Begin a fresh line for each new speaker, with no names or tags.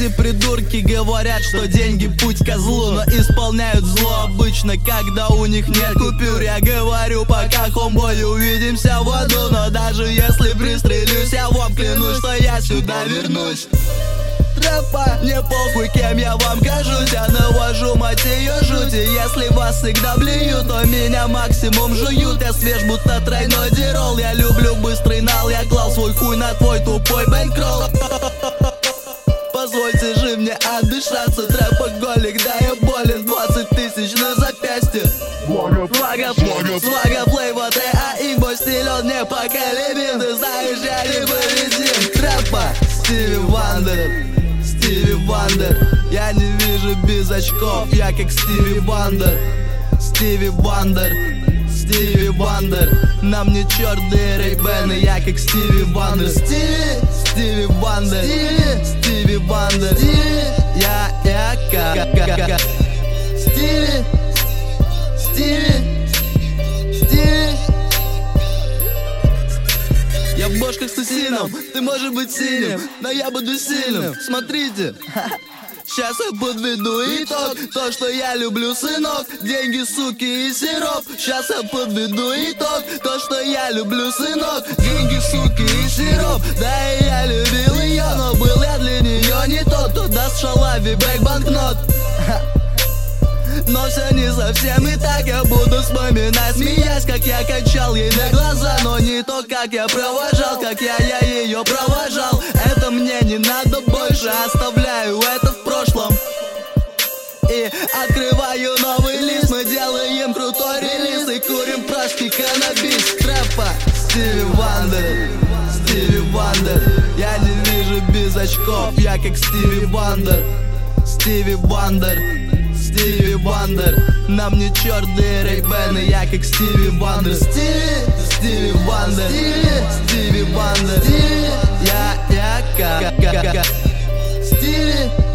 Эти придурки говорят, что деньги путь козлу, но исполняют зло обычно, когда у них нет купюр. Я говорю, пока хомбой, увидимся в аду. Но даже если пристрелюсь, я вам клянусь, что я сюда вернусь. Трэпа, мне похуй, кем я вам кажусь. Я навожу, мать ее, жути. Если вас всегда блюют, то меня максимум жуют. Я свеж, будто тройной дирол. Я люблю быстрый нал, я клал свой хуй на твой тупой бэнкролл. Позвольте же мне отдышаться, трэпоголик, да я болен. 20 тысяч на запястье. Свага, флейва, ТАИ, мой стиль, он непоколебим. Ты знаешь, я не победим. Трэпа, Стиви Вандер, Стиви Вандер. Я не вижу без очков, я как Стиви Вандер. Стиви Вандер, Стиви Вандер. На мне черные рейбены, я как Стиви Вандер. Стиви Вандер, Стиви Вандер. Я как Стиви. Я в бошках с усином, ты можешь быть синим, но я буду сильным. Смотрите, сейчас я подведу итог. То, что я люблю, сынок, деньги, суки и сироп. Сейчас я подведу итог. То, что я люблю, сынок, деньги, суки и сироп. Да и я любил ее, но был я для нее не тот, кто даст шалаве бэк банкнот. Но все не совсем и так. Я буду вспоминать, смеясь, как я качал ей на глаза. Но не то, как я провожал, как я ее провожал. Это мне не надо больше, оставляю это в прошлом и открываю новый лист. Мы делаем крутой релиз и курим прошки каннабис. Трэпа, Стиви Вандер, Стиви Вандер. Я не вижу без очков, я как Стиви Вандер. Стиви Вандер, Стиви Вандер. На мне черные рейбены, я как Стиви Вандер. Стиви Вандер, Стиви Вандер. Я как Стиви.